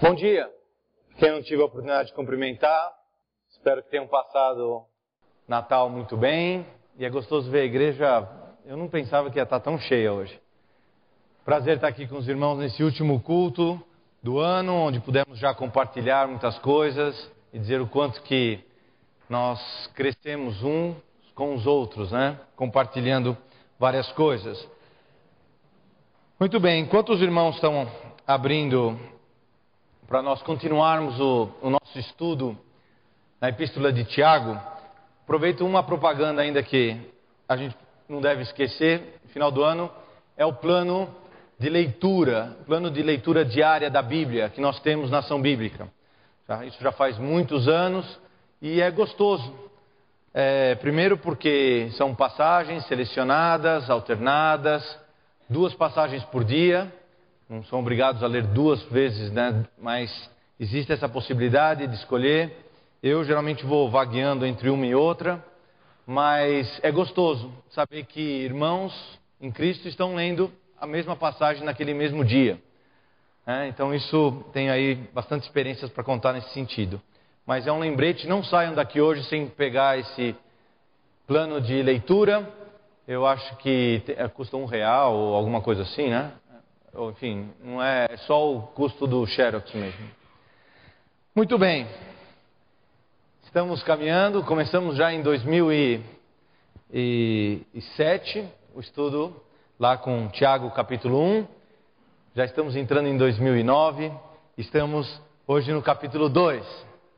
Bom dia. Quem não tive a oportunidade de cumprimentar, espero que tenham passado Natal muito bem. E é gostoso ver a igreja. Eu não pensava que ia estar tão cheia hoje. Prazer estar aqui com os irmãos nesse último culto do ano, onde pudemos já compartilhar muitas coisas e dizer o quanto que nós crescemos uns com os outros, né? Compartilhando várias coisas. Muito bem, enquanto os irmãos estão abrindo para nós continuarmos o nosso estudo na Epístola de Tiago, aproveito uma propaganda ainda que a gente não deve esquecer, no final do ano, é o plano de leitura diária da Bíblia que nós temos na Ação Bíblica. Isso já faz muitos anos e é gostoso. Primeiro porque são passagens selecionadas, alternadas, 2 passagens por dia. Não são obrigados a ler 2 vezes, né? Mas existe essa possibilidade de escolher. Eu geralmente vou vagueando entre uma e outra, mas é gostoso saber que irmãos em Cristo estão lendo a mesma passagem naquele mesmo dia. Então isso tem aí bastante experiências para contar nesse sentido. Mas é um lembrete, não saiam daqui hoje sem pegar esse plano de leitura. Eu acho que custa R$1 ou alguma coisa assim, né? Ou, enfim, não é só o custo do Xerox mesmo. Muito bem. Estamos caminhando, começamos já em 2007 o estudo lá com Tiago capítulo 1. Já estamos entrando em 2009, estamos hoje no capítulo 2.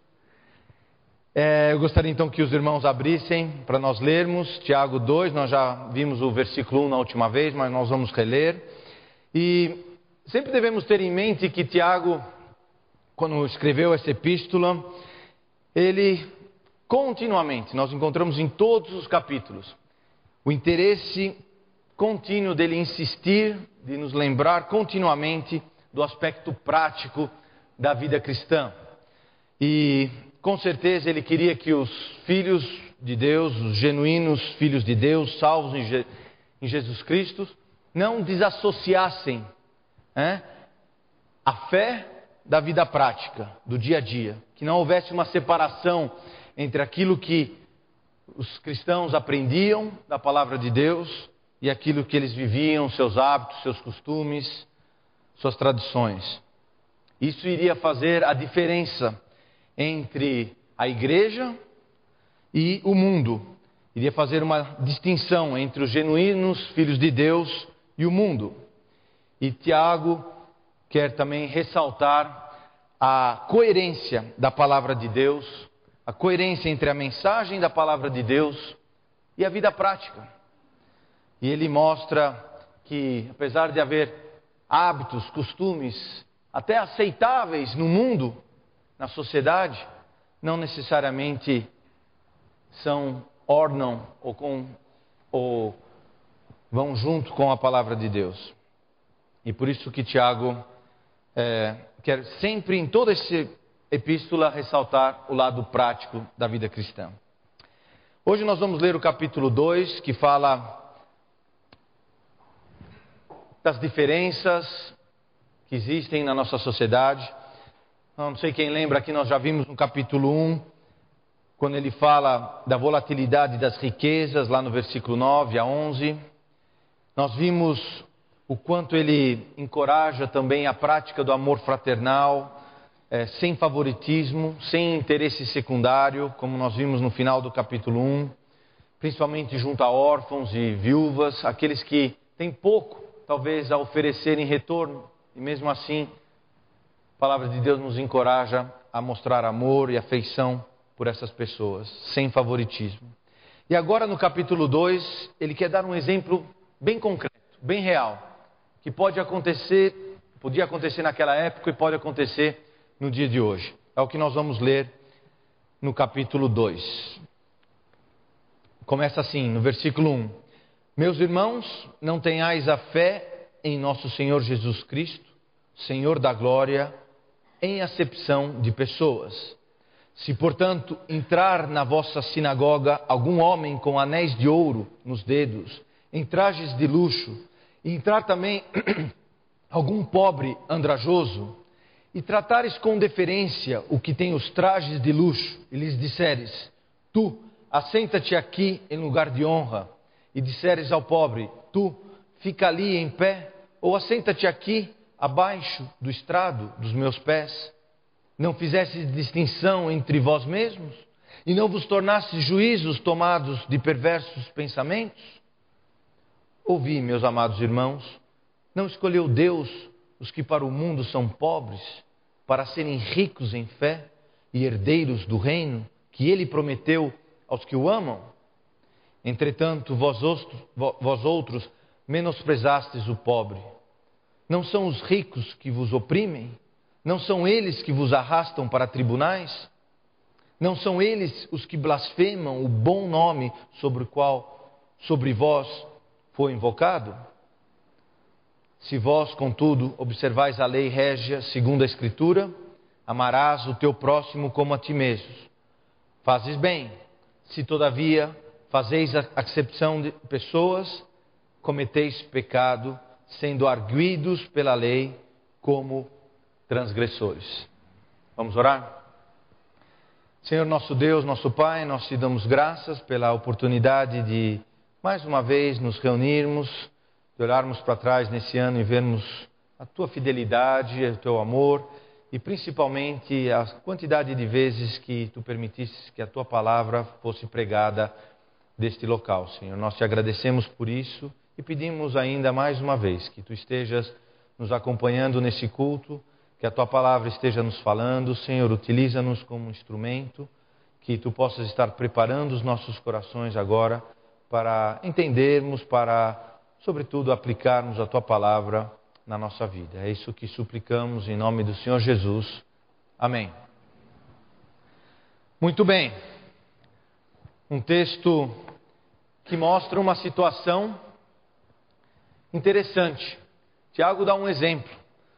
Eu gostaria então que os irmãos abrissem para nós lermos Tiago 2, nós já vimos o versículo 1 na última vez, mas nós vamos reler. E sempre devemos ter em mente que Tiago, quando escreveu essa epístola, ele continuamente, nós encontramos em todos os capítulos, o interesse contínuo dele insistir, de nos lembrar continuamente do aspecto prático da vida cristã. E com certeza ele queria que os filhos de Deus, os genuínos filhos de Deus, salvos em Jesus Cristo, não desassociassem a fé da vida prática, do dia a dia. Que não houvesse uma separação entre aquilo que os cristãos aprendiam da palavra de Deus e aquilo que eles viviam, seus hábitos, seus costumes, suas tradições. Isso iria fazer a diferença entre a igreja e o mundo. Iria fazer uma distinção entre os genuínos filhos de Deus e o mundo. E Tiago quer também ressaltar a coerência da palavra de Deus, a coerência entre a mensagem da palavra de Deus e a vida prática. E ele mostra que, apesar de haver hábitos, costumes, até aceitáveis no mundo, na sociedade, não necessariamente ornam ou vão junto com a palavra de Deus. E por isso que Tiago quer sempre, em toda essa epístola, ressaltar o lado prático da vida cristã. Hoje nós vamos ler o capítulo 2, que fala das diferenças que existem na nossa sociedade. Não sei quem lembra, aqui nós já vimos no capítulo 1, quando ele fala da volatilidade das riquezas, lá no versículo 9 a 11. Nós vimos o quanto ele encoraja também a prática do amor fraternal, sem favoritismo, sem interesse secundário, como nós vimos no final do capítulo 1, principalmente junto a órfãos e viúvas, aqueles que têm pouco, talvez, a oferecer em retorno, e mesmo assim, a palavra de Deus nos encoraja a mostrar amor e afeição por essas pessoas, sem favoritismo. E agora no capítulo 2, ele quer dar um exemplo bem concreto, bem real, que podia acontecer naquela época e pode acontecer no dia de hoje. É o que nós vamos ler no capítulo 2. Começa assim, no versículo 1. Meus irmãos, não tenhais a fé em nosso Senhor Jesus Cristo, Senhor da glória, em acepção de pessoas. Se, portanto, entrar na vossa sinagoga algum homem com anéis de ouro nos dedos, em trajes de luxo, e entrar também algum pobre andrajoso, e tratares com deferência o que tem os trajes de luxo, e lhes disseres: tu, assenta-te aqui em lugar de honra, e disseres ao pobre: tu, fica ali em pé, ou assenta-te aqui abaixo do estrado dos meus pés, não fizestes distinção entre vós mesmos, e não vos tornastes juízos tomados de perversos pensamentos? Ouvi, meus amados irmãos, não escolheu Deus os que para o mundo são pobres, para serem ricos em fé e herdeiros do reino que Ele prometeu aos que o amam? Entretanto, vós outros menosprezastes o pobre. Não são os ricos que vos oprimem? Não são eles que vos arrastam para tribunais? Não são eles os que blasfemam o bom nome sobre o qual sobre vós foi invocado? Se vós, contudo, observais a lei régia segundo a Escritura, amarás o teu próximo como a ti mesmo. Fazes bem. Se, todavia, fazeis a acepção de pessoas, cometeis pecado, sendo arguidos pela lei como transgressores. Vamos orar? Senhor nosso Deus, nosso Pai, nós te damos graças pela oportunidade de, mais uma vez, nos reunirmos, de olharmos para trás nesse ano e vermos a Tua fidelidade, o Teu amor e principalmente a quantidade de vezes que Tu permitiste que a Tua palavra fosse pregada deste local, Senhor. Nós te agradecemos por isso e pedimos ainda mais uma vez que Tu estejas nos acompanhando nesse culto, que a Tua palavra esteja nos falando. Senhor, utiliza-nos como instrumento, que Tu possas estar preparando os nossos corações agora para entendermos, para, sobretudo, aplicarmos a Tua palavra na nossa vida. É isso que suplicamos em nome do Senhor Jesus. Amém. Muito bem. Um texto que mostra uma situação interessante. Tiago dá um exemplo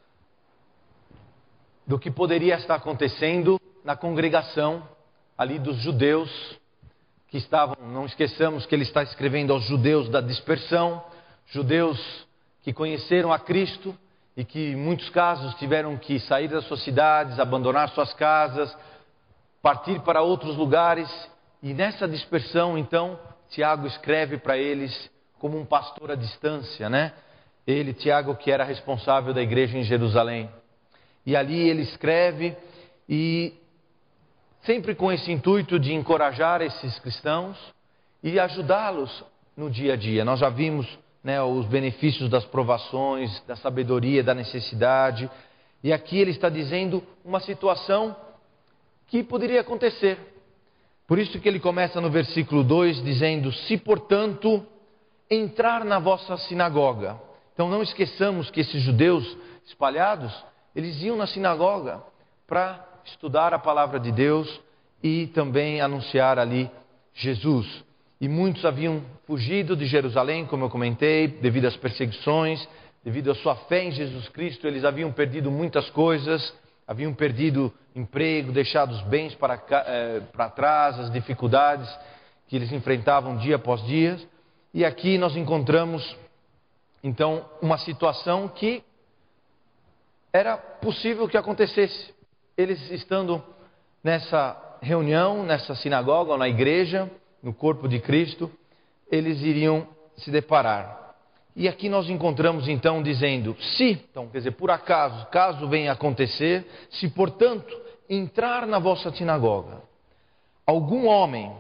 do que poderia estar acontecendo na congregação ali dos judeus que estavam, não esqueçamos que ele está escrevendo aos judeus da dispersão, judeus que conheceram a Cristo e que em muitos casos tiveram que sair das suas cidades, abandonar suas casas, partir para outros lugares, e nessa dispersão então Tiago escreve para eles como um pastor à distância, né? Ele, Tiago, que era responsável da igreja em Jerusalém. E ali ele escreve, e sempre com esse intuito de encorajar esses cristãos e ajudá-los no dia a dia. Nós já vimos, né, os benefícios das provações, da sabedoria, da necessidade. E aqui ele está dizendo uma situação que poderia acontecer. Por isso que ele começa no versículo 2 dizendo: se portanto entrar na vossa sinagoga. Então não esqueçamos que esses judeus espalhados, eles iam na sinagoga para estudar a palavra de Deus e também anunciar ali Jesus. E muitos haviam fugido de Jerusalém, como eu comentei, devido às perseguições, devido à sua fé em Jesus Cristo. Eles haviam perdido muitas coisas, haviam perdido emprego, deixado os bens para trás, as dificuldades que eles enfrentavam dia após dia. E aqui nós encontramos, então, uma situação que era possível que acontecesse. Eles estando nessa reunião, nessa sinagoga ou na igreja, no corpo de Cristo, eles iriam se deparar. E aqui nós encontramos então dizendo: se, então quer dizer, por acaso, caso venha a acontecer, se portanto entrar na vossa sinagoga algum homem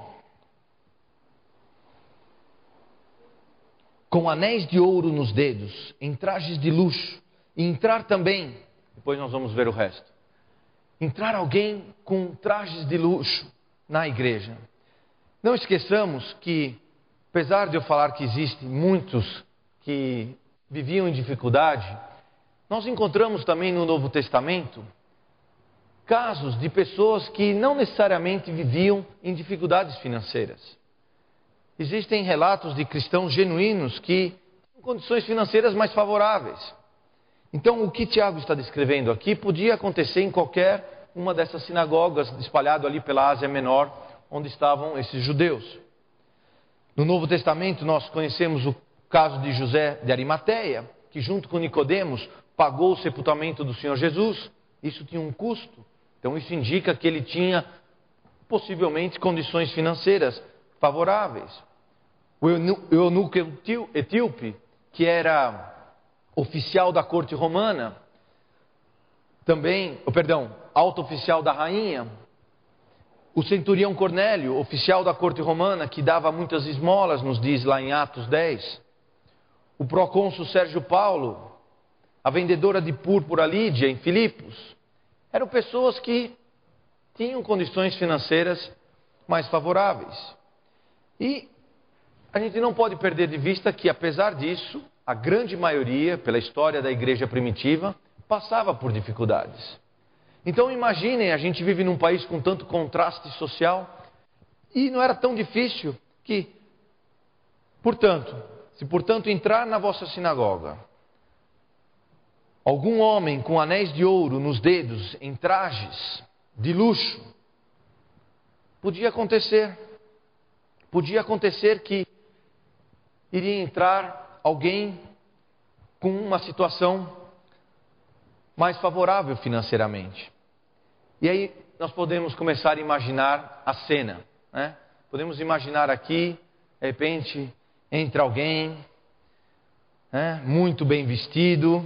com anéis de ouro nos dedos, em trajes de luxo, e entrar também, depois nós vamos ver o resto, entrar alguém com trajes de luxo na igreja. Não esqueçamos que, apesar de eu falar que existem muitos que viviam em dificuldade, nós encontramos também no Novo Testamento casos de pessoas que não necessariamente viviam em dificuldades financeiras. Existem relatos de cristãos genuínos que têm condições financeiras mais favoráveis. Então, o que Tiago está descrevendo aqui podia acontecer em qualquer uma dessas sinagogas espalhado ali pela Ásia Menor, onde estavam esses judeus. No Novo Testamento nós conhecemos o caso de José de Arimateia, que junto com Nicodemos pagou o sepultamento do Senhor Jesus, Isso tinha um custo. Então isso indica que ele tinha possivelmente condições financeiras favoráveis. O eunuco etíope, que era oficial da corte romana, alto oficial da rainha. O centurião Cornélio, oficial da corte romana, que dava muitas esmolas, nos diz lá em Atos 10. O procônsul Sérgio Paulo, a vendedora de púrpura Lídia, em Filipos. Eram pessoas que tinham condições financeiras mais favoráveis. E a gente não pode perder de vista que, apesar disso, a grande maioria, pela história da igreja primitiva, passava por dificuldades. Então imaginem, a gente vive num país com tanto contraste social, e não era tão difícil que, se entrar na vossa sinagoga, algum homem com anéis de ouro nos dedos, em trajes de luxo, podia acontecer que iria entrar alguém com uma situação mais favorável financeiramente. E aí nós podemos começar a imaginar a cena, né? Podemos imaginar aqui, de repente, entra alguém, né, muito bem vestido,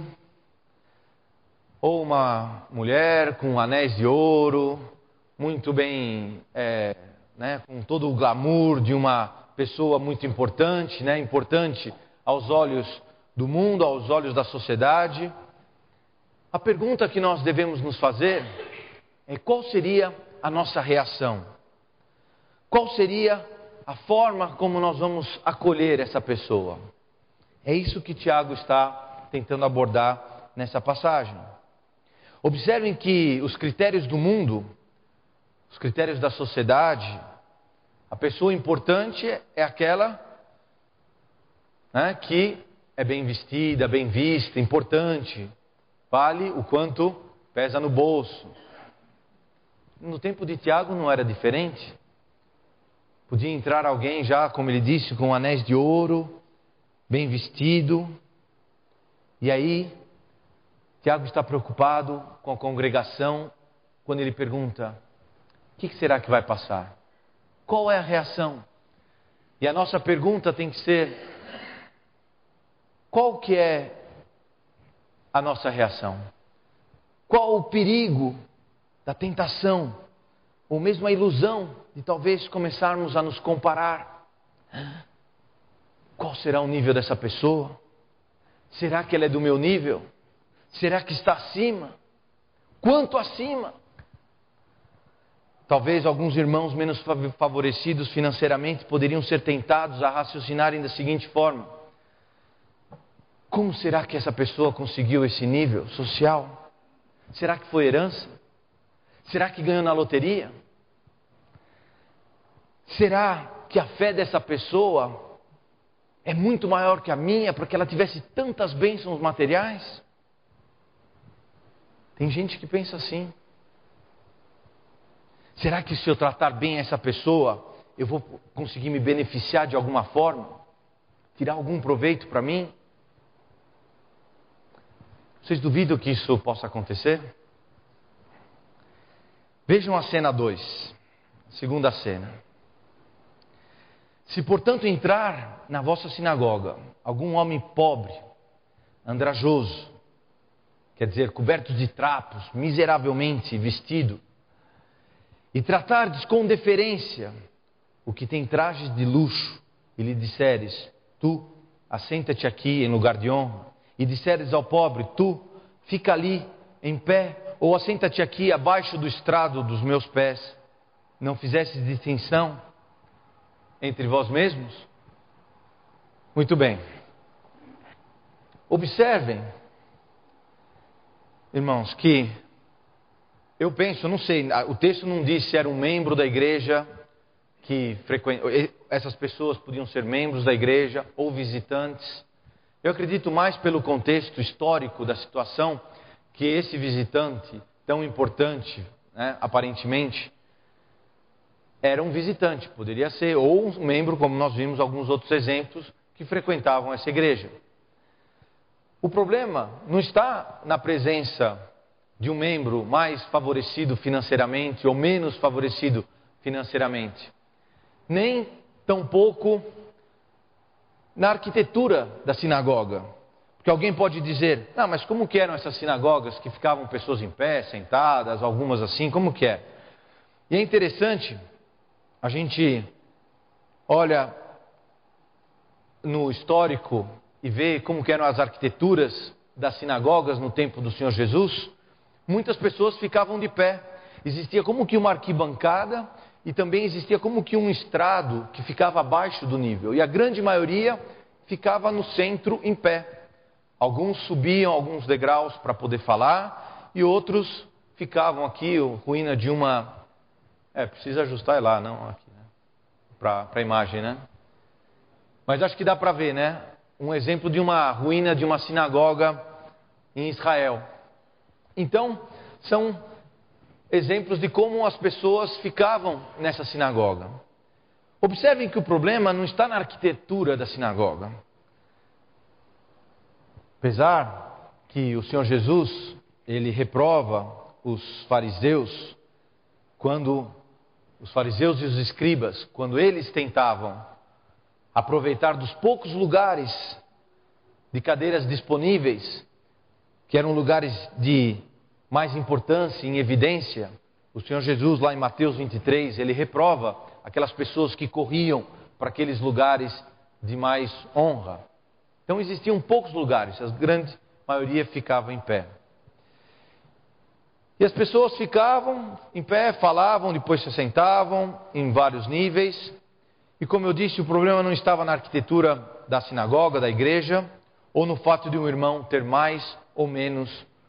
ou uma mulher com anéis de ouro, muito bem, com todo o glamour de uma pessoa muito importante, né, importante aos olhos do mundo, aos olhos da sociedade. A pergunta que nós devemos nos fazer é: qual seria a nossa reação? Qual seria a forma como nós vamos acolher essa pessoa? É isso que Tiago está tentando abordar nessa passagem. Observem que os critérios do mundo, os critérios da sociedade, a pessoa importante é aquela, né, que é bem vestida, bem vista, importante, vale o quanto pesa no bolso. No tempo de Tiago não era diferente. Podia entrar alguém já, como ele disse, com anéis de ouro, bem vestido. E aí, Tiago está preocupado com a congregação quando ele pergunta: o que será que vai passar? Qual é a reação? E a nossa pergunta tem que ser: qual que é a nossa reação? Qual o perigo da tentação, ou mesmo a ilusão de talvez começarmos a nos comparar? Qual será o nível dessa pessoa? Será que ela é do meu nível? Será que está acima? Quanto acima? Talvez alguns irmãos menos favorecidos financeiramente poderiam ser tentados a raciocinarem da seguinte forma: como será que essa pessoa conseguiu esse nível social? Será que foi herança? Será que ganhou na loteria? Será que a fé dessa pessoa é muito maior que a minha, porque ela tivesse tantas bênçãos materiais? Tem gente que pensa assim. Será que se eu tratar bem essa pessoa, eu vou conseguir me beneficiar de alguma forma? Tirar algum proveito para mim? Vocês duvidam que isso possa acontecer? Vejam a cena 2, segunda cena. Se, portanto, entrar na vossa sinagoga algum homem pobre, andrajoso, quer dizer, coberto de trapos, miseravelmente vestido, e tratardes com deferência o que tem trajes de luxo, e lhe disseres: tu, assenta-te aqui em lugar de honra, e disseres ao pobre: tu, fica ali em pé, ou assenta-te aqui abaixo do estrado dos meus pés, não fizestes distinção entre vós mesmos? Muito bem. Observem, irmãos, que eu penso, não sei, o texto não diz se era um membro da igreja que essas pessoas podiam ser membros da igreja ou visitantes. Eu acredito mais pelo contexto histórico da situação que esse visitante tão importante, né, aparentemente, era um visitante, poderia ser, ou um membro, como nós vimos alguns outros exemplos, que frequentavam essa igreja. O problema não está na presença de um membro mais favorecido financeiramente ou menos favorecido financeiramente. Nem tampouco na arquitetura da sinagoga. Porque alguém pode dizer, não, mas como que eram essas sinagogas que ficavam pessoas em pé, sentadas, algumas assim, como que é? E é interessante, a gente olha no histórico e vê como que eram as arquiteturas das sinagogas no tempo do Senhor Jesus. Muitas pessoas ficavam de pé. Existia como que uma arquibancada e também existia como que um estrado que ficava abaixo do nível. E a grande maioria ficava no centro em pé. Alguns subiam alguns degraus para poder falar e outros ficavam aqui, ruína de uma... precisa ajustar lá, não aqui, né? Para a imagem, né? Mas acho que dá para ver, né? Um exemplo de uma ruína de uma sinagoga em Israel. Então, são exemplos de como as pessoas ficavam nessa sinagoga. Observem que o problema não está na arquitetura da sinagoga. Apesar que o Senhor Jesus, ele reprova os fariseus, quando os fariseus e os escribas, quando eles tentavam aproveitar dos poucos lugares de cadeiras disponíveis, que eram lugares de mais importância, em evidência, o Senhor Jesus, lá em Mateus 23, ele reprova aquelas pessoas que corriam para aqueles lugares de mais honra. Então existiam poucos lugares, a grande maioria ficava em pé. E as pessoas ficavam em pé, falavam, depois se sentavam em vários níveis. E como eu disse, o problema não estava na arquitetura da sinagoga, da igreja, ou no fato de um irmão ter mais ou menos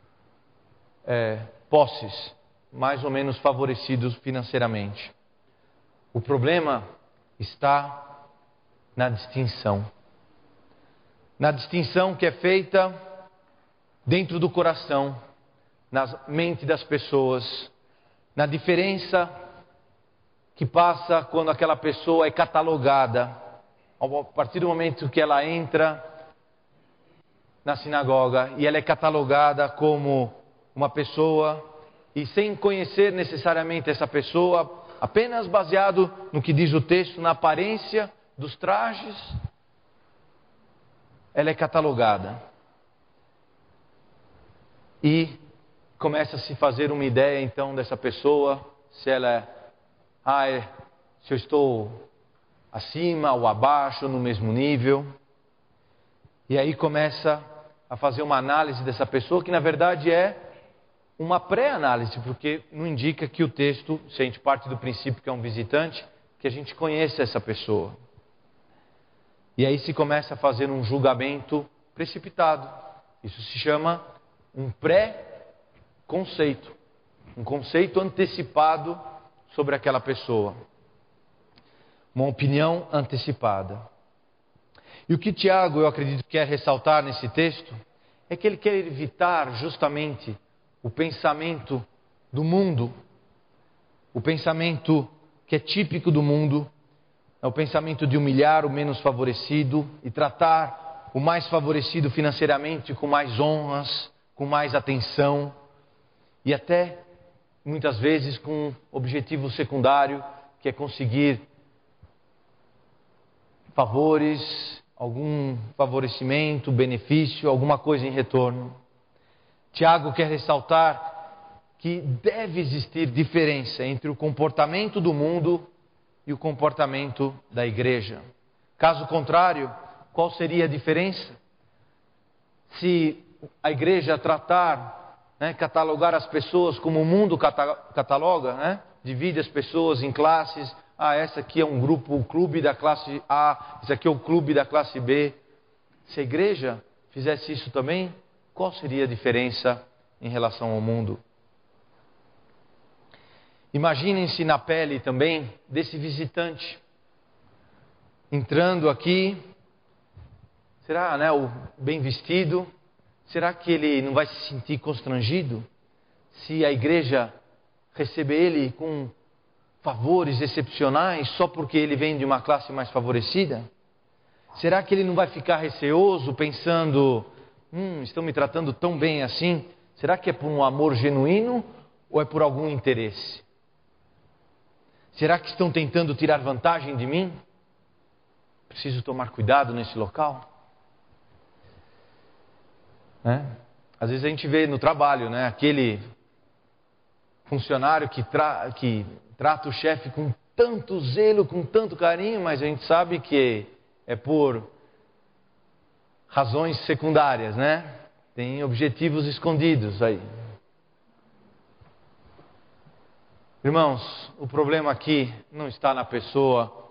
posses, mais ou menos favorecidos financeiramente. O problema está na distinção. Na distinção que é feita dentro do coração, na mente das pessoas, na diferença que passa quando aquela pessoa é catalogada, a partir do momento que ela entra na sinagoga e ela é catalogada como uma pessoa, e sem conhecer necessariamente essa pessoa, apenas baseado no que diz o texto, na aparência dos trajes, ela é catalogada. E começa a se fazer uma ideia então dessa pessoa, se ela se eu estou acima ou abaixo, no mesmo nível. E aí começa a fazer uma análise dessa pessoa, que na verdade é uma pré-análise, porque não indica que o texto, se a gente parte do princípio que é um visitante, que a gente conheça essa pessoa. E aí se começa a fazer um julgamento precipitado. Isso se chama um pré-conceito, um conceito antecipado sobre aquela pessoa. Uma opinião antecipada. E o que Tiago, eu acredito, quer ressaltar nesse texto, é que ele quer evitar justamente o pensamento do mundo, o pensamento que é típico do mundo, é o pensamento de humilhar o menos favorecido e tratar o mais favorecido financeiramente com mais honras, com mais atenção e até, muitas vezes, com um objetivo secundário, que é conseguir favores, algum favorecimento, benefício, alguma coisa em retorno. Tiago quer ressaltar que deve existir diferença entre o comportamento do mundo e o comportamento da igreja. Caso contrário, qual seria a diferença? Se a igreja tratar, catalogar as pessoas como o mundo cataloga, divide as pessoas em classes, essa aqui é um grupo, o clube da classe A, esse aqui é o clube da classe B. Se a igreja fizesse isso também, qual seria a diferença em relação ao mundo? Imaginem-se na pele também desse visitante, entrando aqui, será, o bem vestido, será que ele não vai se sentir constrangido se a igreja receber ele com favores excepcionais só porque ele vem de uma classe mais favorecida? Será que ele não vai ficar receoso pensando, estão me tratando tão bem assim, Será que é por um amor genuíno ou é por algum interesse? Será que estão tentando tirar vantagem de mim? Preciso tomar cuidado nesse local. Às vezes a gente vê no trabalho, aquele funcionário que trata o chefe com tanto zelo, com tanto carinho, mas a gente sabe que é por razões secundárias, Tem objetivos escondidos aí. Irmãos, o problema aqui não está na pessoa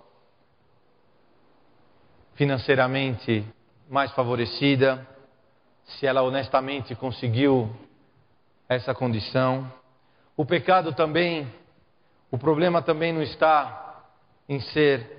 financeiramente mais favorecida, se ela honestamente conseguiu essa condição. O problema também não está em ser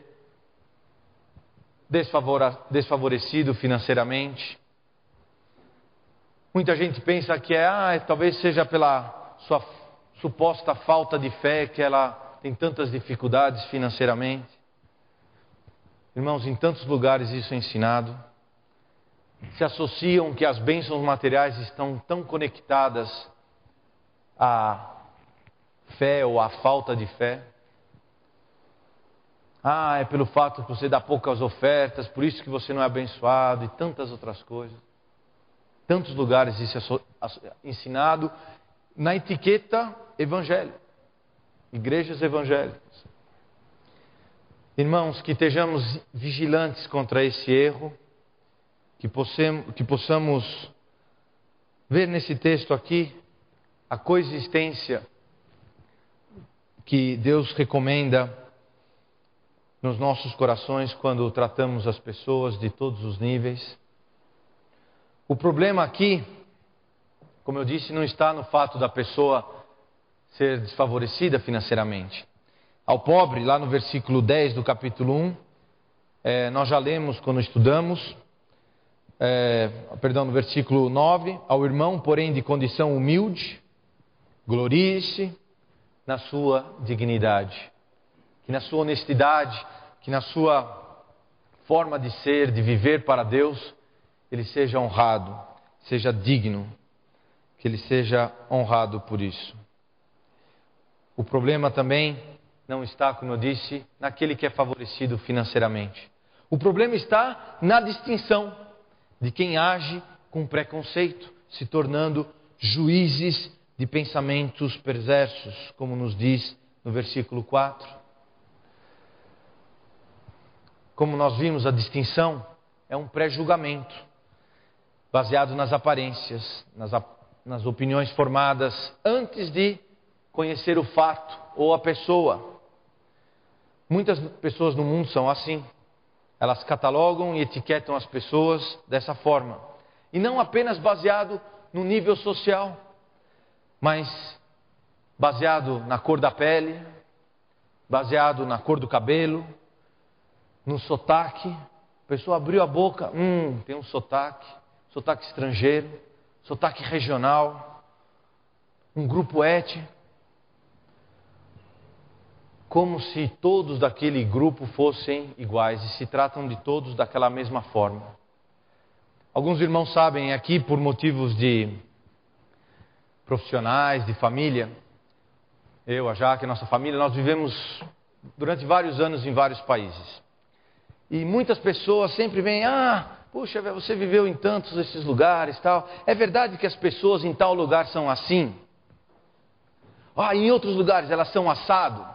desfavorecido financeiramente. Muita gente pensa que talvez seja pela sua suposta falta de fé que ela tem tantas dificuldades financeiramente. Irmãos, em tantos lugares isso é ensinado. Se associam que as bênçãos materiais estão tão conectadas à fé ou à falta de fé. É pelo fato de você dar poucas ofertas, por isso que você não é abençoado e tantas outras coisas. Tantos lugares isso é ensinado na etiqueta evangelho, igrejas evangélicas. Irmãos, que estejamos vigilantes contra esse erro, que possamos ver nesse texto aqui a coexistência que Deus recomenda nos nossos corações quando tratamos as pessoas de todos os níveis. O problema aqui, como eu disse, não está no fato da pessoa ser desfavorecida financeiramente. Ao pobre, lá no versículo 10 do capítulo 1, nós já lemos quando estudamos, no versículo 9, ao irmão, porém de condição humilde, glorie-se na sua dignidade, que na sua honestidade, que na sua forma de ser, de viver para Deus, ele seja honrado, seja digno, que ele seja honrado por isso. O problema também não está, como eu disse, naquele que é favorecido financeiramente. O problema está na distinção de quem age com preconceito, se tornando juízes de pensamentos perversos, como nos diz no versículo 4. Como nós vimos, a distinção é um pré-julgamento, baseado nas aparências, nas opiniões formadas antes de conhecer o fato ou a pessoa. Muitas pessoas no mundo são assim. Elas catalogam e etiquetam as pessoas dessa forma. E não apenas baseado no nível social, mas baseado na cor da pele, baseado na cor do cabelo, no sotaque. A pessoa abriu a boca, tem um sotaque estrangeiro, sotaque regional, um grupo étnico. Como se todos daquele grupo fossem iguais e se tratam de todos daquela mesma forma. Alguns irmãos sabem aqui, por motivos de profissionais, de família, eu, a Jaque, nossa família, nós vivemos durante vários anos em vários países. E muitas pessoas sempre vêm, puxa, você viveu em tantos desses lugares, tal. É verdade que as pessoas em tal lugar são assim? Em outros lugares elas são assado?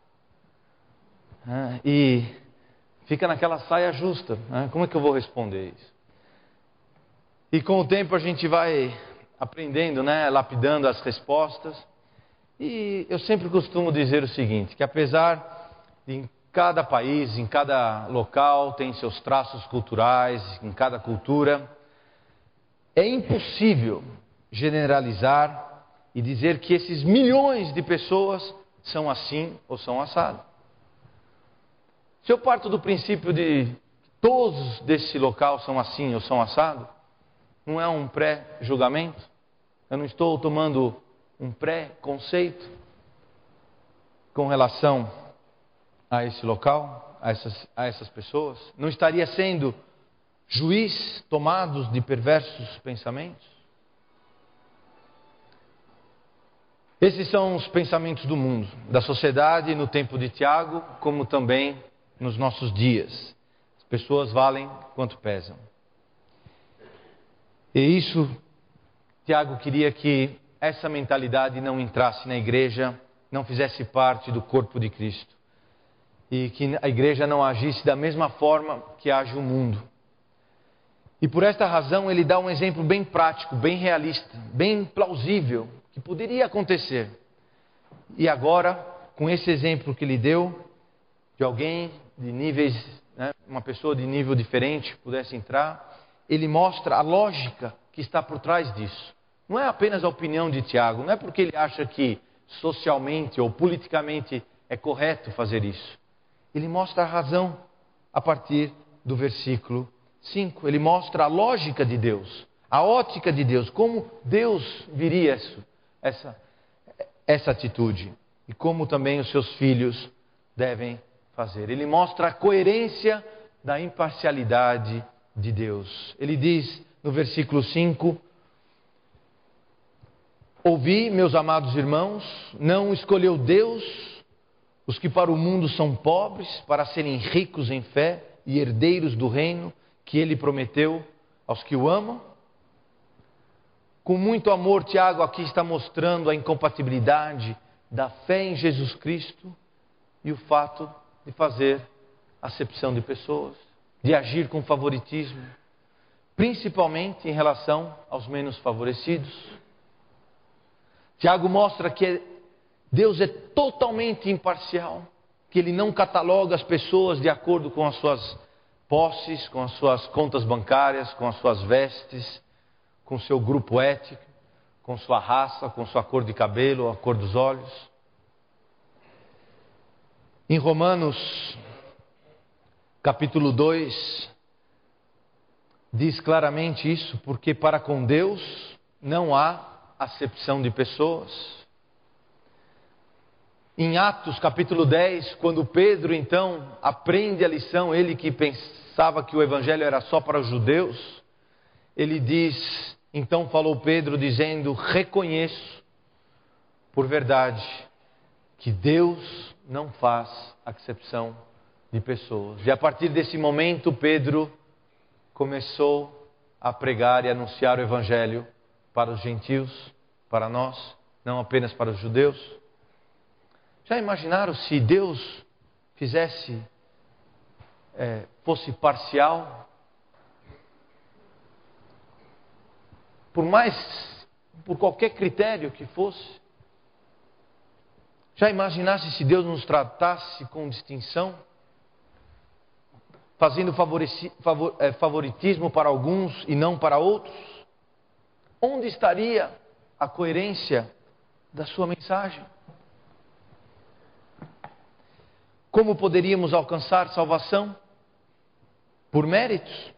E fica naquela saia justa. Como é que eu vou responder isso? E com o tempo a gente vai aprendendo, lapidando as respostas. E eu sempre costumo dizer o seguinte, que apesar de em cada país, em cada local tem seus traços culturais, em cada cultura, é impossível generalizar e dizer que esses milhões de pessoas são assim ou são assado. Se eu parto do princípio de todos desse local são assim ou são assado, não é um pré-julgamento? Eu não estou tomando um pré-conceito com relação a esse local, a essas pessoas? Não estaria sendo juiz tomados de perversos pensamentos? Esses são os pensamentos do mundo, da sociedade no tempo de Tiago, como também nos nossos dias. As pessoas valem quanto pesam. E isso, Tiago queria que essa mentalidade não entrasse na igreja, não fizesse parte do corpo de Cristo. E que a igreja não agisse da mesma forma que age o mundo. E por esta razão ele dá um exemplo bem prático, bem realista, bem plausível, que poderia acontecer. E agora, com esse exemplo que ele deu, de alguém de níveis, uma pessoa de nível diferente pudesse entrar, ele mostra a lógica que está por trás disso. Não é apenas a opinião de Tiago, não é porque ele acha que socialmente ou politicamente é correto fazer isso. Ele mostra a razão a partir do versículo 5. Ele mostra a lógica de Deus, a ótica de Deus, como Deus viria essa atitude e como também os seus filhos devem fazer. Ele mostra a coerência da imparcialidade de Deus. Ele diz no versículo 5: ouvi, meus amados irmãos, não escolheu Deus os que para o mundo são pobres, para serem ricos em fé e herdeiros do reino que Ele prometeu aos que o amam? Com muito amor, Tiago aqui está mostrando a incompatibilidade da fé em Jesus Cristo e o fato de fazer acepção de pessoas, de agir com favoritismo, principalmente em relação aos menos favorecidos. Tiago mostra que Deus é totalmente imparcial, que Ele não cataloga as pessoas de acordo com as suas posses, com as suas contas bancárias, com as suas vestes, com seu grupo étnico, com sua raça, com sua cor de cabelo, a cor dos olhos. Em Romanos, capítulo 2, diz claramente isso, porque para com Deus não há acepção de pessoas. Em Atos, capítulo 10, quando Pedro então aprende a lição, ele que pensava que o evangelho era só para os judeus, ele diz: então falou Pedro dizendo, reconheço por verdade que Deus não faz acepção de pessoas. E a partir desse momento Pedro começou a pregar e anunciar o evangelho para os gentios, para nós, não apenas para os judeus. Já imaginaram se Deus fosse parcial? Por qualquer critério que fosse. Já imaginasse se Deus nos tratasse com distinção? Fazendo favoritismo para alguns e não para outros? Onde estaria a coerência da sua mensagem? Como poderíamos alcançar salvação? Por méritos?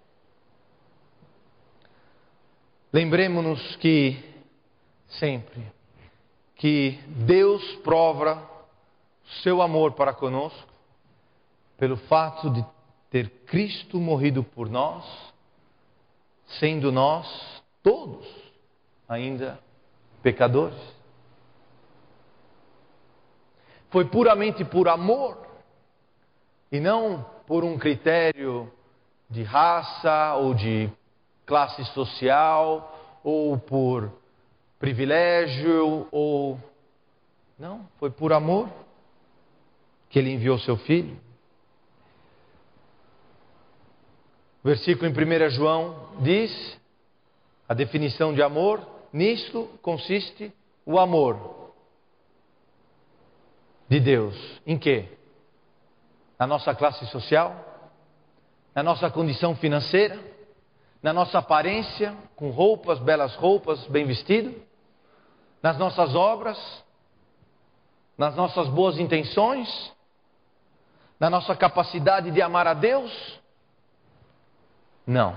Lembremos-nos que sempre que Deus prova o seu amor para conosco pelo fato de ter Cristo morrido por nós, sendo nós todos ainda pecadores. Foi puramente por amor e não por um critério de raça ou de classe social ou por privilégio não, foi por amor que Ele enviou seu Filho. O versículo em 1 João diz, a definição de amor, nisto consiste o amor de Deus. Em quê? Na nossa classe social? Na nossa condição financeira? Na nossa aparência, com roupas, belas roupas, bem vestido? Nas nossas obras? Nas nossas boas intenções? Na nossa capacidade de amar a Deus? Não.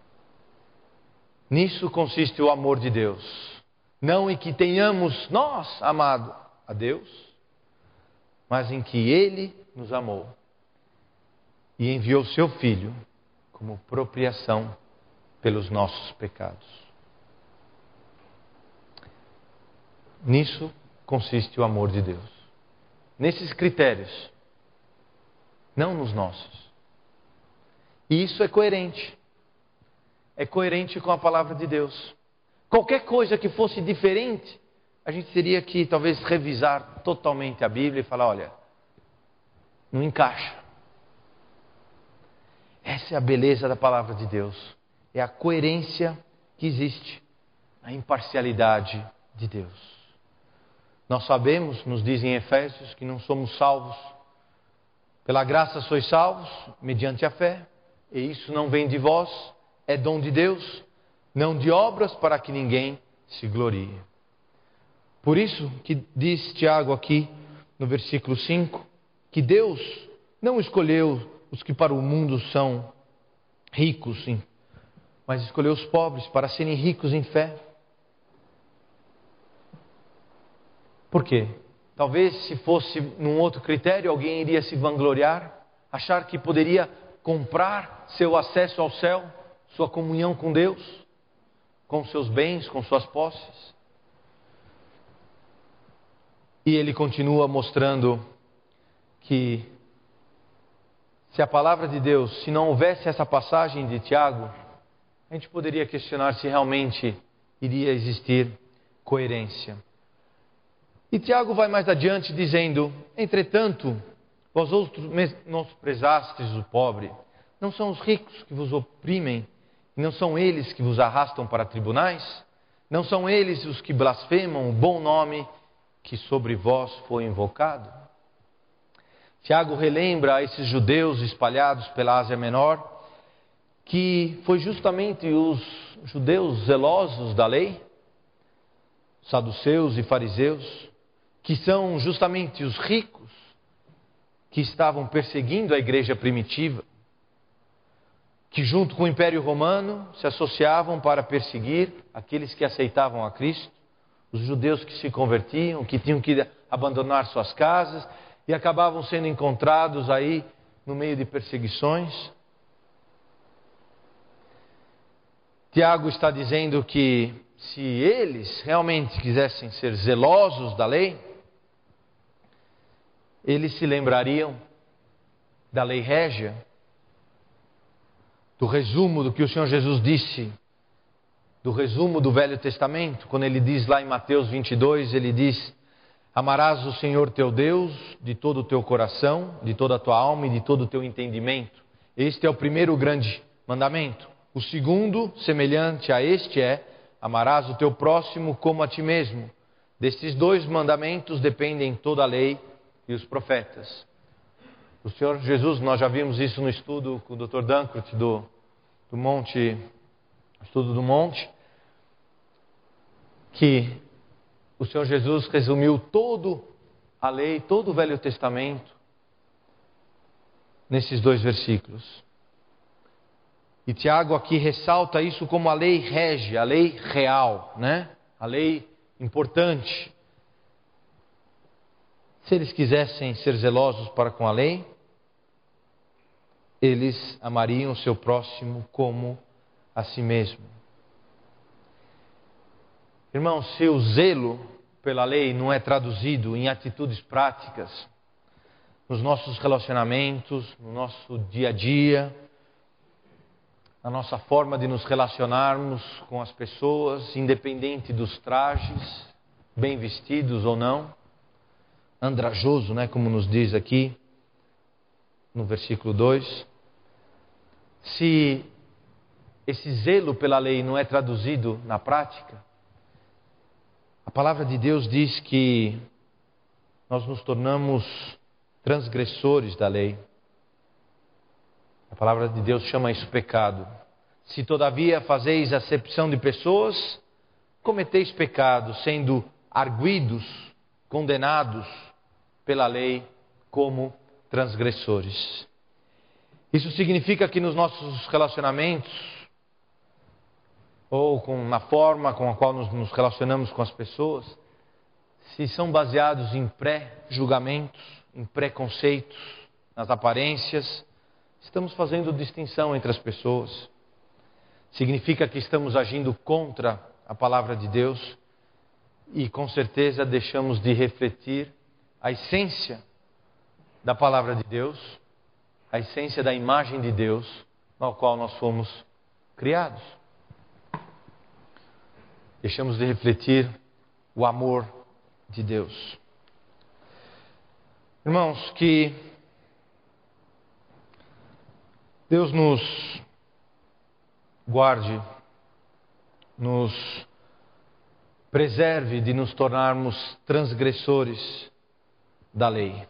Nisso consiste o amor de Deus. Não em que tenhamos nós amado a Deus, mas em que Ele nos amou e enviou seu Filho como propriação pelos nossos pecados. Nisso consiste o amor de Deus. Nesses critérios, não nos nossos. E isso é coerente. É coerente com a palavra de Deus. Qualquer coisa que fosse diferente, a gente teria que talvez revisar totalmente a Bíblia e falar, olha, não encaixa. Essa é a beleza da palavra de Deus. É a coerência que existe, a imparcialidade de Deus. Nós sabemos, nos dizem em Efésios, que não somos salvos. Pela graça sois salvos, mediante a fé. E isso não vem de vós, é dom de Deus, não de obras para que ninguém se glorie. Por isso que diz Tiago aqui no versículo 5, que Deus não escolheu os que para o mundo são ricos, sim, mas escolheu os pobres para serem ricos em fé. Por quê? Talvez se fosse num outro critério, alguém iria se vangloriar, achar que poderia comprar seu acesso ao céu, sua comunhão com Deus, com seus bens, com suas posses. E ele continua mostrando que se a palavra de Deus, se não houvesse essa passagem de Tiago, a gente poderia questionar se realmente iria existir coerência. E Tiago vai mais adiante dizendo, entretanto, vós outros menosprezastes o pobre, não são os ricos que vos oprimem, e não são eles que vos arrastam para tribunais? Não são eles os que blasfemam o bom nome que sobre vós foi invocado? Tiago relembra a esses judeus espalhados pela Ásia Menor, que foi justamente os judeus zelosos da lei, saduceus e fariseus, que são justamente os ricos que estavam perseguindo a igreja primitiva, que junto com o Império Romano se associavam para perseguir aqueles que aceitavam a Cristo, os judeus que se convertiam, que tinham que abandonar suas casas e acabavam sendo encontrados aí no meio de perseguições. Tiago está dizendo que se eles realmente quisessem ser zelosos da lei, eles se lembrariam da lei régia, do resumo do que o Senhor Jesus disse, do resumo do Velho Testamento, quando ele diz lá em Mateus 22, ele diz, amarás o Senhor teu Deus de todo o teu coração, de toda a tua alma e de todo o teu entendimento. Este é o primeiro grande mandamento. O segundo, semelhante a este, é, amarás o teu próximo como a ti mesmo. Destes dois mandamentos dependem toda a lei e os profetas. O Senhor Jesus, nós já vimos isso no estudo com o Dr. Dankert do Monte, estudo do Monte, que o Senhor Jesus resumiu toda a lei, todo o Velho Testamento, nesses dois versículos. E Tiago aqui ressalta isso como a lei régia, a lei real, né? A lei importante. Se eles quisessem ser zelosos para com a lei, eles amariam o seu próximo como a si mesmo. Irmãos, se o zelo pela lei não é traduzido em atitudes práticas, nos nossos relacionamentos, no nosso dia a dia, na nossa forma de nos relacionarmos com as pessoas, independente dos trajes, bem vestidos ou não, andrajoso, né, como nos diz aqui no versículo 2. Se esse zelo pela lei não é traduzido na prática, a palavra de Deus diz que nós nos tornamos transgressores da lei. A palavra de Deus chama isso pecado. Se todavia fazeis acepção de pessoas, cometeis pecado, sendo arguidos, condenados pela lei como transgressores. Isso significa que nos nossos relacionamentos, ou na forma com a qual nos relacionamos com as pessoas, se são baseados em pré-julgamentos, em preconceitos, nas aparências, estamos fazendo distinção entre as pessoas. Significa que estamos agindo contra a palavra de Deus e com certeza deixamos de refletir a essência da palavra de Deus, a essência da imagem de Deus, na qual nós fomos criados. Deixamos de refletir o amor de Deus. Irmãos, que Deus nos guarde, nos preserve de nos tornarmos transgressores da lei.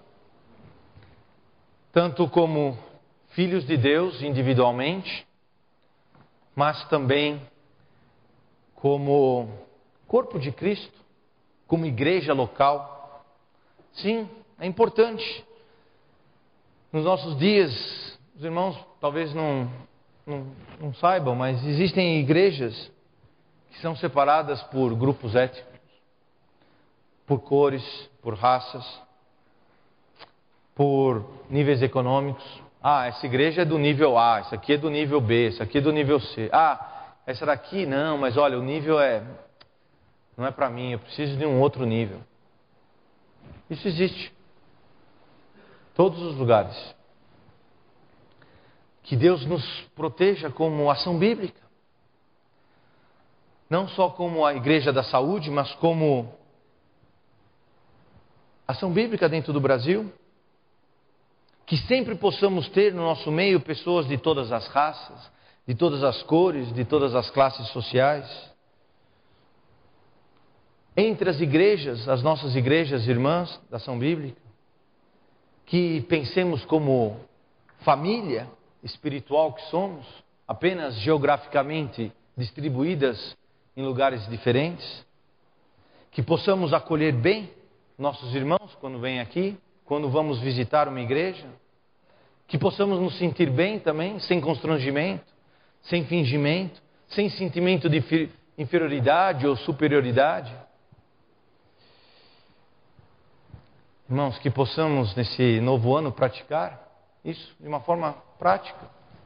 Tanto como filhos de Deus individualmente, mas também como corpo de Cristo, como igreja local. Sim, é importante. Nos nossos dias, os irmãos talvez não saibam, mas existem igrejas que são separadas por grupos étnicos, por cores, por raças, por níveis econômicos. Ah, essa igreja é do nível A, essa aqui é do nível B, essa aqui é do nível C. Ah, essa daqui não, mas olha, o nível não é para mim, eu preciso de um outro nível. Isso existe. Todos os lugares. Que Deus nos proteja como ação bíblica. Não só como a igreja da saúde, mas como ação bíblica dentro do Brasil. Que sempre possamos ter no nosso meio pessoas de todas as raças, de todas as cores, de todas as classes sociais. Entre as igrejas, as nossas igrejas irmãs da ação bíblica, que pensemos como família espiritual que somos, apenas geograficamente distribuídas em lugares diferentes, que possamos acolher bem nossos irmãos quando vêm aqui, quando vamos visitar uma igreja, que possamos nos sentir bem também, sem constrangimento, sem fingimento, sem sentimento de inferioridade ou superioridade. Irmãos, que possamos nesse novo ano praticar isso de uma forma prática.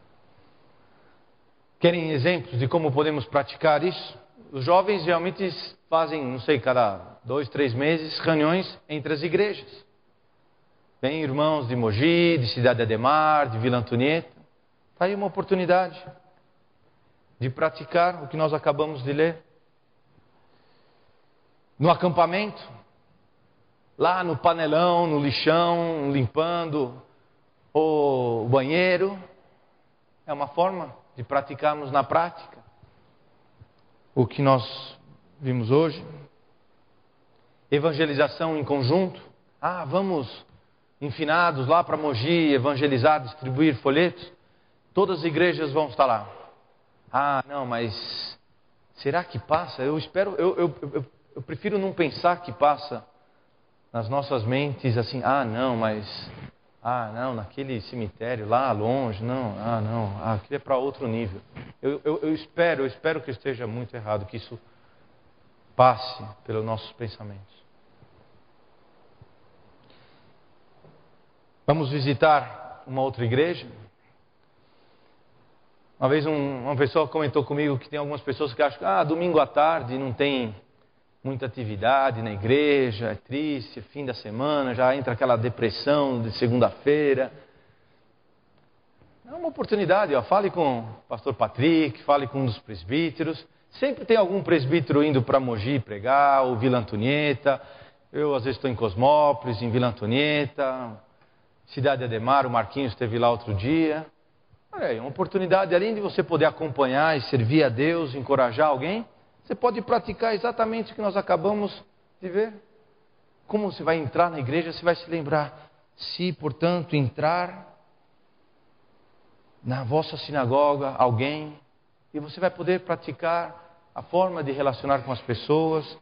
Querem exemplos de como podemos praticar isso? Os jovens realmente fazem, não sei, cada 2, 3 meses, reuniões entre as igrejas. Vem irmãos de Mogi, de Cidade Ademar, de Vila Antonieta. Está aí uma oportunidade de praticar o que nós acabamos de ler. No acampamento, lá no panelão, no lixão, limpando o banheiro, é uma forma de praticarmos na prática o que nós vimos hoje. Evangelização em conjunto. Ah, vamos enfinados lá para Mogi, evangelizar, distribuir folhetos. Todas as igrejas vão estar lá. Ah, não, mas será que passa? Eu espero, eu prefiro não pensar que passa nas nossas mentes assim, não, naquele cemitério lá longe, aquilo é para outro nível. Eu espero que eu esteja muito errado, que isso passe pelos nossos pensamentos. Vamos visitar uma outra igreja. Uma vez uma pessoa comentou comigo que tem algumas pessoas que acham que domingo à tarde não tem muita atividade na igreja, é triste, fim da semana, já entra aquela depressão de segunda-feira. É uma oportunidade, fale com o pastor Patrick, fale com um dos presbíteros. Sempre tem algum presbítero indo para Mogi pregar, ou Vila Antonieta. Eu às vezes estou em Cosmópolis, em Vila Antonieta, Cidade Ademar, o Marquinhos esteve lá outro dia. Olha aí, uma oportunidade, além de você poder acompanhar e servir a Deus, encorajar alguém, você pode praticar exatamente o que nós acabamos de ver. Como você vai entrar na igreja, você vai se lembrar. Se, portanto, entrar na vossa sinagoga alguém, e você vai poder praticar a forma de relacionar com as pessoas,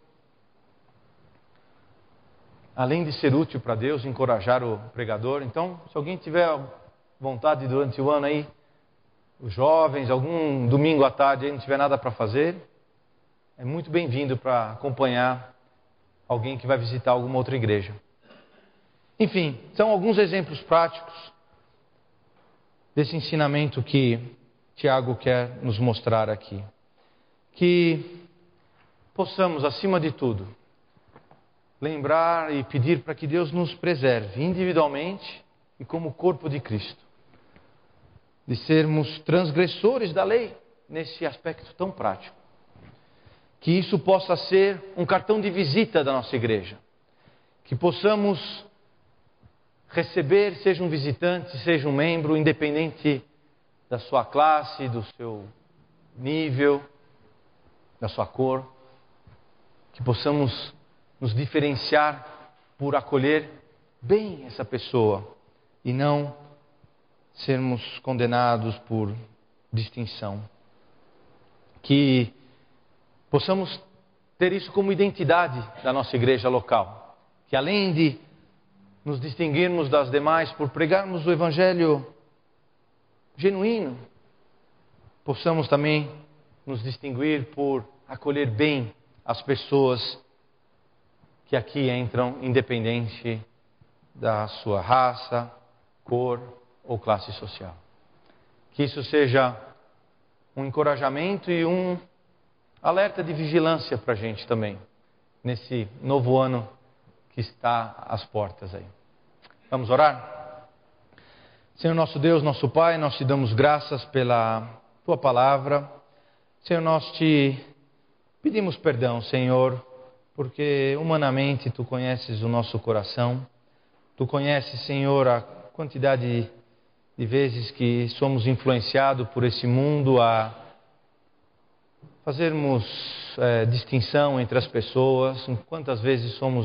além de ser útil para Deus, encorajar o pregador. Então, se alguém tiver vontade durante o ano aí, os jovens, algum domingo à tarde aí não tiver nada para fazer, é muito bem-vindo para acompanhar alguém que vai visitar alguma outra igreja. Enfim, são alguns exemplos práticos desse ensinamento que Tiago quer nos mostrar aqui. Que possamos, acima de tudo, lembrar e pedir para que Deus nos preserve individualmente e como corpo de Cristo, de sermos transgressores da lei nesse aspecto tão prático. Que isso possa ser um cartão de visita da nossa igreja. Que possamos receber, seja um visitante, seja um membro, independente da sua classe, do seu nível, da sua cor. Que possamos nos diferenciar por acolher bem essa pessoa e não sermos condenados por distinção. Que possamos ter isso como identidade da nossa igreja local. Que além de nos distinguirmos das demais por pregarmos o evangelho genuíno, possamos também nos distinguir por acolher bem as pessoas que aqui entram, independente da sua raça, cor ou classe social. Que isso seja um encorajamento e um alerta de vigilância para a gente também, nesse novo ano que está às portas aí. Vamos orar? Senhor nosso Deus, nosso Pai, nós te damos graças pela Tua palavra. Senhor, nós te pedimos perdão, Senhor, porque humanamente Tu conheces o nosso coração. Tu conheces, Senhor, a quantidade de vezes que somos influenciados por esse mundo a fazermos distinção entre as pessoas, quantas vezes somos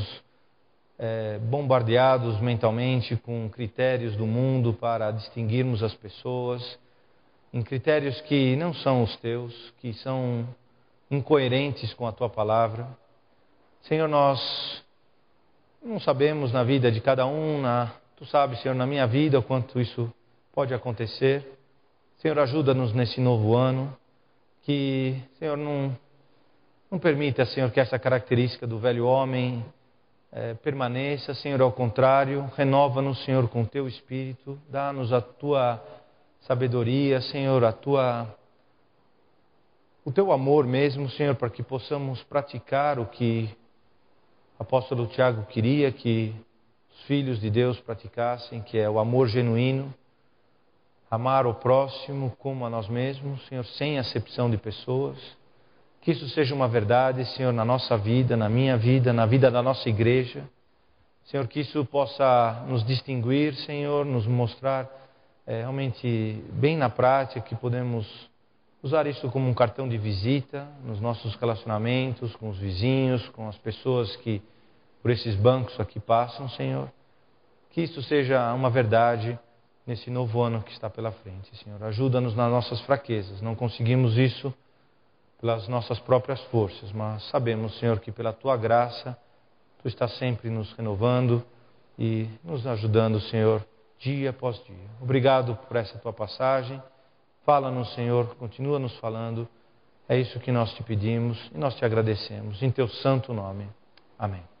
bombardeados mentalmente com critérios do mundo para distinguirmos as pessoas, em critérios que não são os teus, que são incoerentes com a tua palavra. Senhor, nós não sabemos na vida de cada um, tu sabes, Senhor, na minha vida o quanto isso pode acontecer. Senhor, ajuda-nos nesse novo ano. Que, Senhor, não permita, Senhor, que essa característica do velho homem permaneça. Senhor, ao contrário, renova-nos, Senhor, com o Teu Espírito. Dá-nos a Tua sabedoria, Senhor, o Teu amor mesmo, Senhor, para que possamos praticar o que o apóstolo Tiago queria que os filhos de Deus praticassem, que é o amor genuíno. Amar o próximo como a nós mesmos, Senhor, sem acepção de pessoas. Que isso seja uma verdade, Senhor, na nossa vida, na minha vida, na vida da nossa igreja. Senhor, que isso possa nos distinguir, Senhor, nos mostrar realmente bem na prática que podemos usar isso como um cartão de visita nos nossos relacionamentos com os vizinhos, com as pessoas que por esses bancos aqui passam, Senhor. Que isso seja uma verdade nesse novo ano que está pela frente, Senhor. Ajuda-nos nas nossas fraquezas. Não conseguimos isso pelas nossas próprias forças, mas sabemos, Senhor, que pela Tua graça, Tu estás sempre nos renovando e nos ajudando, Senhor, dia após dia. Obrigado por essa Tua passagem. Fala-nos, Senhor, continua nos falando. É isso que nós te pedimos e nós te agradecemos. Em Teu santo nome. Amém.